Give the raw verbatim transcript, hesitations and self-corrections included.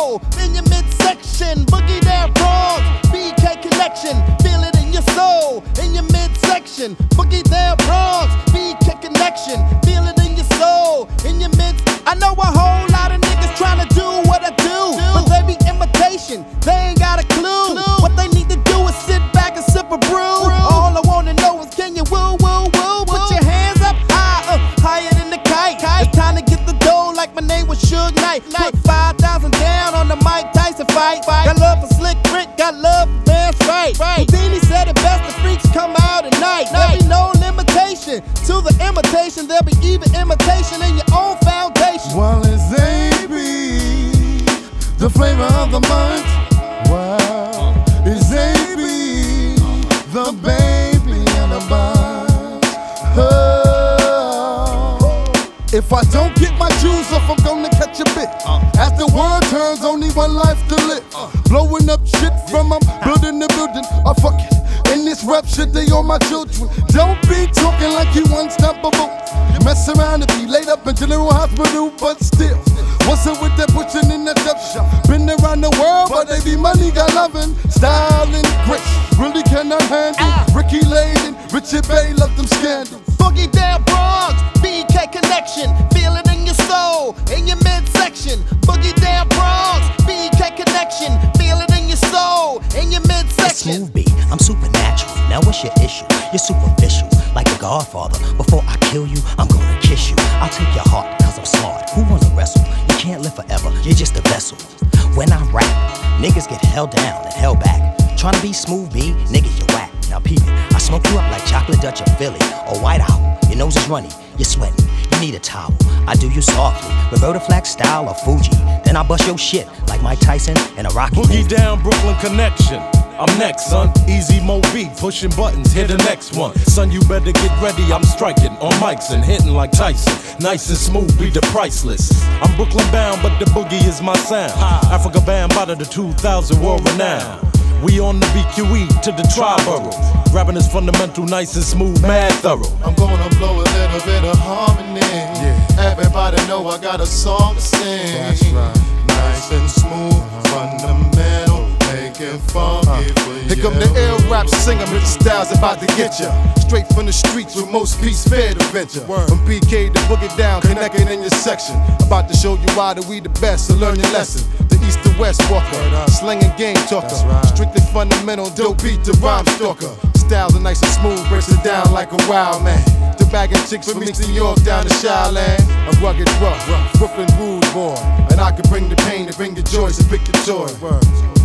soul, in your midsection. Boogie down Bronx, B K connection. Feel it in your soul, in your midsection. Boogie down Bronx, B K connection. Feel it in your soul, in your mid. I know a whole lot of niggas trying to do what I do, but they be imitation. They ain't got a clue. What they need to do is sit back and sip a brew. All I wanna know is can you woo woo woo? Put your hands up high, uh, higher than the kite. It's time to get the dough like my name was Suge Knight. Put five thousand down on the Mike Tyson fight. Got love for Slick Rick, got love for Vance Wright. Houdini said it best, the freaks come out at night. There'll be no limitation to the imitation. There'll be even imitation in your own foundation. Well, it's A B, the flavor of the month. Wow, it's A B, the baby in the bunch. Oh. If I don't get my juice off, I'm gonna catch a bit. As the world turns, only one life to live. Blowing up shit from them, building the building. Oh, fuck it. In this rap shit, they all my children. Don't be talking like you unstoppable. You mess around and be laid up in General Hospital, but still. What's up with that pushing in the depth shop? Been around the world, but they be money got loving. Style and grace, really cannot handle. Ricky Layden, Richard Bay, love them scandals. Boogie down Bronx, B K connection. Feel it in your soul, in your midsection. Boogie down Bronx, B K connection. Feel it in your soul, in your midsection. Smooth B, I'm supernatural. Now what's your issue? You're superficial, like the Godfather. Before I kill you, I'm gonna kiss you. I'll take your heart, cause I'm smart. Who wanna wrestle? You can't live forever, you're just a vessel. When I rap, niggas get held down and held back. Tryna be Smooth B, nigga, you whack. Now peep it, I smoke you up like chocolate Dutch or Philly or White Owl. Your nose is runny, you're sweating, you need a towel. I do you softly, Roberta Flack style or Fuji. Then I bust your shit like Mike Tyson in a Rocky Boogie movie. down Brooklyn connection. I'm next, son. Easy Mo B, pushing buttons, hit the next one. Son, you better get ready. I'm striking on mics and hitting like Tyson. Nice and smooth, be the priceless. I'm Brooklyn bound, but the boogie is my sound. Africa bound, out of the two thousand world renowned. We on the B Q E to the tri-borough. Rapping is fundamental, nice and smooth, mad thorough. I'm gonna blow a little bit of harmony. Yeah. Everybody know I got a song to sing. That's right. Nice and smooth, fundamental, making funky for you. Here come the air rap singer, Mister Styles about to get ya. Straight from the streets with most peace, fair to venture. From B K to Boogie down, connected in your section. About to show you why that we the best, so learn your lesson. The east to west walker, slinging game talker. Strictly fundamental, dope beat to rhyme stalker. Styles are nice and smooth, breaks it down like a wild man. The bagging chicks from East New York down to Chi-Land. I'm rugged rough, Brooklyn rude boy. And I can bring the pain and bring the joy, so pick your choice.